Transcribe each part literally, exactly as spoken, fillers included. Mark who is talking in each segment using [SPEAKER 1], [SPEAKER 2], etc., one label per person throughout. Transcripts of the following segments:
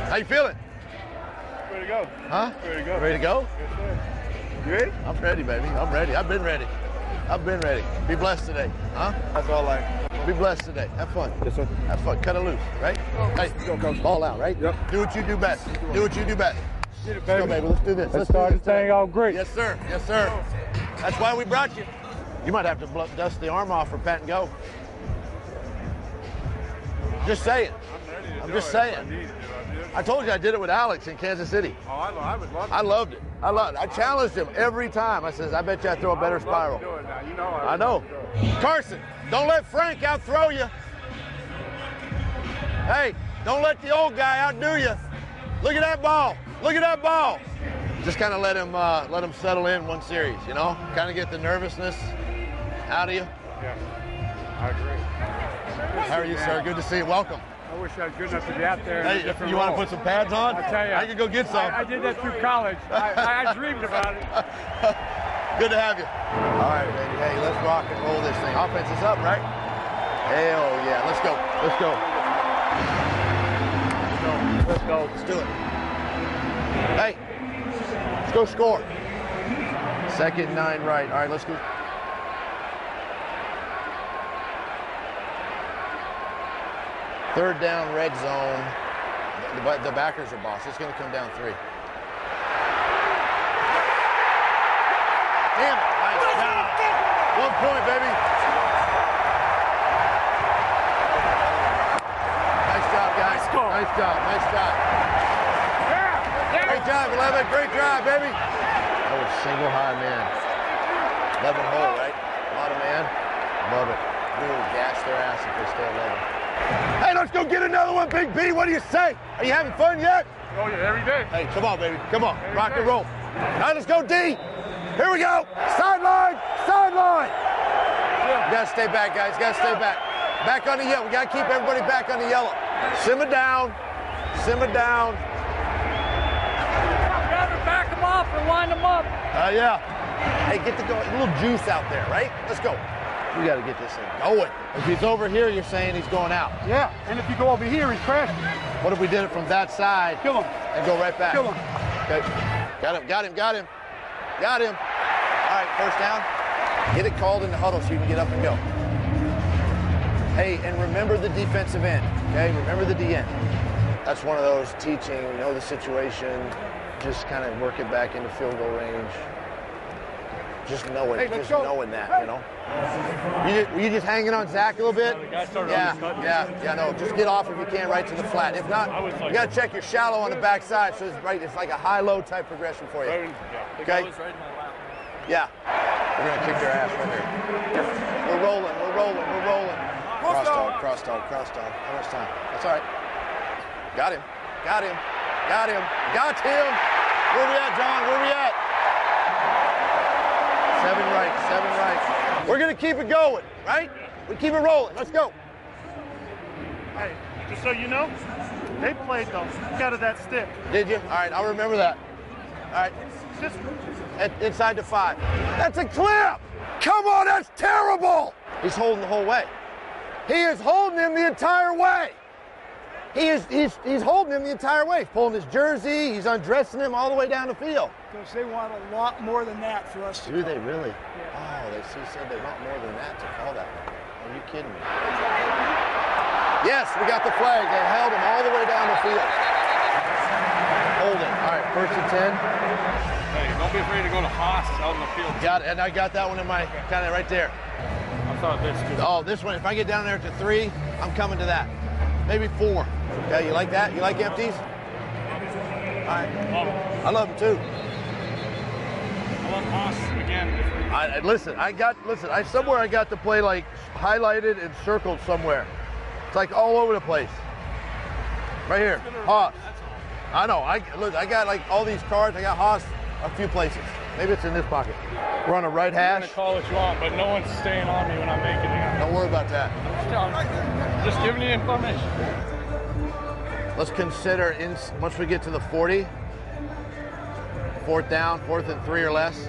[SPEAKER 1] How you feeling?
[SPEAKER 2] Ready to go.
[SPEAKER 1] Huh?
[SPEAKER 2] Ready to go.
[SPEAKER 1] Ready to go?
[SPEAKER 2] Yes, sir. You ready?
[SPEAKER 1] I'm ready, baby. I'm ready. I've been ready. I've been ready. Be blessed today. Huh?
[SPEAKER 2] That's all I.
[SPEAKER 1] Be blessed today. Have fun.
[SPEAKER 2] Yes, sir.
[SPEAKER 1] Have fun. Cut it loose, right? Hey,
[SPEAKER 2] go, coach.
[SPEAKER 1] Ball out, right?
[SPEAKER 2] Yep.
[SPEAKER 1] Do what you do best. Do what you do best.
[SPEAKER 2] Get it,
[SPEAKER 1] Let's go, baby. Let's do this.
[SPEAKER 2] Let's,
[SPEAKER 1] Let's
[SPEAKER 2] start
[SPEAKER 1] do
[SPEAKER 2] this thing off great.
[SPEAKER 1] Yes, sir. Yes, sir. That's why we brought you. You might have to bl- dust the arm off for pat and go. Just saying.
[SPEAKER 2] I'm ready to
[SPEAKER 1] I'm
[SPEAKER 2] do
[SPEAKER 1] just
[SPEAKER 2] it
[SPEAKER 1] saying.
[SPEAKER 2] if I need to. I did.
[SPEAKER 1] I told you I did it with Alex in Kansas City.
[SPEAKER 2] Oh, I, I would love to.
[SPEAKER 1] I loved it. I loved it. I challenged him every time. I says, I bet you I throw a better
[SPEAKER 2] I would
[SPEAKER 1] spiral.
[SPEAKER 2] love to do it now. You know I,
[SPEAKER 1] I know. Carson, don't let Frank outthrow you. Hey, don't let the old guy outdo you. Look at that ball. Look at that ball. Just kind of let him uh, let him settle in one series, you know? Kind of get the nervousness out of you.
[SPEAKER 2] Yeah, I agree.
[SPEAKER 1] How are you, sir? Good to see you. Welcome.
[SPEAKER 2] I wish I was good enough to be out there. in a
[SPEAKER 1] Hey,
[SPEAKER 2] different
[SPEAKER 1] you want to
[SPEAKER 2] role.
[SPEAKER 1] put some pads on?
[SPEAKER 2] I tell you,
[SPEAKER 1] I can go get some.
[SPEAKER 2] I, I did that through college. I, I dreamed about it.
[SPEAKER 1] Good to have you. All right, baby. Hey, let's rock and roll this thing. Offense is up, right? Hell yeah. Let's go. Let's go. Let's go. Let's do it. Hey, let's go score. Second nine right. All right, let's go. Third down, red zone. The, the backers are boss. It's going to come down three. Damn it. Nice job. One point, baby. Nice job, guys. Nice job. Nice job. Great job, eleven. Great drive, baby. That was single high man. eleven hole, right? A lot of man. Love it. We will gas their ass if they stay eleven. Hey, let's go get another one, Big B. What do you say? Are you having fun yet?
[SPEAKER 2] Oh, yeah, every day.
[SPEAKER 1] Hey, come on, baby. Come on. Rock and roll. Now let's go, D. Here we go. Sideline. Sideline. You got to stay back, guys. You got to stay back. Back on the yellow. We got to keep everybody back on the yellow. Simmer down. Simmer down.
[SPEAKER 3] Rather back them off or wind them up.
[SPEAKER 1] Uh, yeah. Hey, get the go. A little juice out there, right? Let's go. We got to get this thing going. If he's over here, you're saying he's going out.
[SPEAKER 2] Yeah, and if you go over here, he's crashing.
[SPEAKER 1] What if we did it from that side?
[SPEAKER 2] Kill him.
[SPEAKER 1] And go right back.
[SPEAKER 2] Kill him.
[SPEAKER 1] Okay. Got him, got him, got him. Got him. All right, first down. Get it called in the huddle so you can get up and go. Hey, and remember the defensive end, okay? Remember the D N. That's one of those teaching, know the situation, just kind of work it back into field goal range. Just know it,
[SPEAKER 2] Hey, let's
[SPEAKER 1] just
[SPEAKER 2] go.
[SPEAKER 1] knowing that, you know? You just, were you just hanging on Zach a little bit? Yeah, yeah, yeah, no, just get off if you can right to the flat. If not, you got to check your shallow on the backside so it's right, it's like a high-low type progression for you. Okay? Yeah, we're going to kick their ass right here. We're rolling, we're rolling, we're rolling. Cross dog, cross dog, cross dog. How much time? That's all right. Got him, got him, got him, got him. Where we at, John? Where we at? Seven right, seven right. We're going to keep it going, right? We keep it rolling. Let's go.
[SPEAKER 4] Hey, just so you know, they played the fuck out of that stick.
[SPEAKER 1] Did you? All right, I'll remember that. All right,
[SPEAKER 4] Just
[SPEAKER 1] At, inside the five. That's a clip. Come on, that's terrible. He's holding the whole way. He is holding him the entire way. He is he's he's holding him the entire way. He's pulling his jersey. He's undressing him all the way down the field.
[SPEAKER 4] because they want a lot more than that for us to
[SPEAKER 1] Do
[SPEAKER 4] call.
[SPEAKER 1] they really? Oh, they he said they want more than that to call that one. Are you kidding me? Yes, we got the flag. They held him all the way down the field. Holding. All right, first and ten.
[SPEAKER 5] Hey, don't be afraid to go to Haas out in the field.
[SPEAKER 1] Got it, and I got that one in my kind of right there.
[SPEAKER 5] I thought this too.
[SPEAKER 1] Oh, this one, if I get down there to three, I'm coming to that. Maybe four. Okay, you like that? You like empties? All right.
[SPEAKER 5] Love it.
[SPEAKER 1] I love them too.
[SPEAKER 5] I love Haas again.
[SPEAKER 1] I, I- listen, I got, listen, I somewhere I got to play like highlighted and circled somewhere. It's like all over the place. Right here, Haas. I know, I, look, I got like all these cards. I got Haas a few places. Maybe it's in this pocket. We're on a right
[SPEAKER 5] You're
[SPEAKER 1] hash.
[SPEAKER 5] gonna call what you want, but no one's staying on me when I'm making it.
[SPEAKER 1] Don't worry about that.
[SPEAKER 5] Just giving you information.
[SPEAKER 1] Let's consider, in, once we get to the forty, fourth down, fourth and three or less,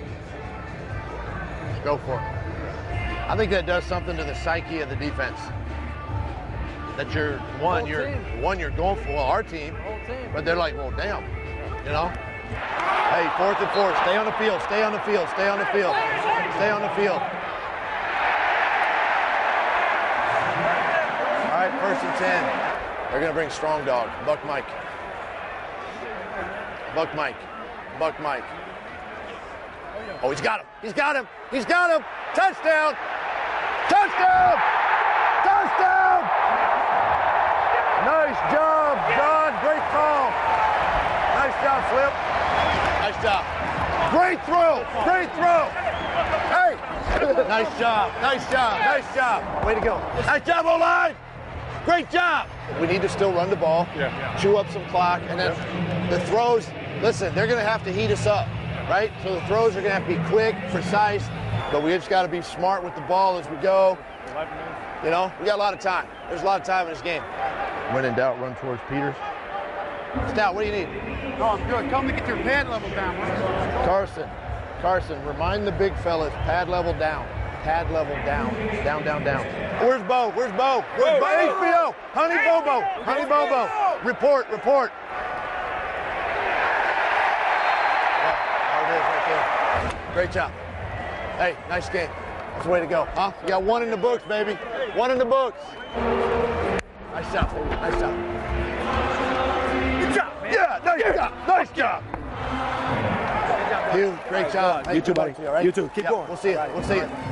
[SPEAKER 1] let's go for it. I think that does something to the psyche of the defense. that you're one,
[SPEAKER 3] Whole
[SPEAKER 1] you're
[SPEAKER 3] team.
[SPEAKER 1] one, you're going for well, our team,
[SPEAKER 3] Whole team.
[SPEAKER 1] but they're like, well, damn, you know. Hey, fourth and four. Stay on the field. Stay on the field. Stay on the field. Stay on the field. All right, first and ten. They're gonna bring strong dog. Buck Mike. Buck Mike. Buck Mike. Oh, he's got him. He's got him. He's got him. Touchdown. Touchdown. Touchdown. Nice job, John. Great call. Nice job, Flip. Nice job. Great throw. Great throw. Hey. Nice job. Nice job. Nice job. Way to go. Nice job, O-line. Great job. We need to still run the ball,
[SPEAKER 2] Yeah.
[SPEAKER 1] chew up some clock, and then the throws, listen, they're going to have to heat us up, right? So the throws are going to have to be quick, precise, but we just got to be smart with the ball as we go. You know, we got a lot of time. There's a lot of time in this game. When in doubt, run towards Peters. Stout, what do you need?
[SPEAKER 2] Oh, I'm good. Tell them to get your pad level down.
[SPEAKER 1] Carson, Carson, remind the big fellas, pad level down. Pad level down. Down, down, down. Where's Bo? Where's Bo? Where's Bo? H B O. Honey Bobo. Honey Bobo. Report, report. Yeah, there it is right there. Great job. Hey, nice game. That's the way to go. Huh? You got one in the books, baby. One in the books. Nice job. Nice job. Good job, man. Yeah, nice yeah. job. Nice job. You, great job.
[SPEAKER 6] You too, buddy.
[SPEAKER 1] All right?
[SPEAKER 6] You too. Keep
[SPEAKER 1] yeah,
[SPEAKER 6] going.
[SPEAKER 1] We'll see you. We'll see you.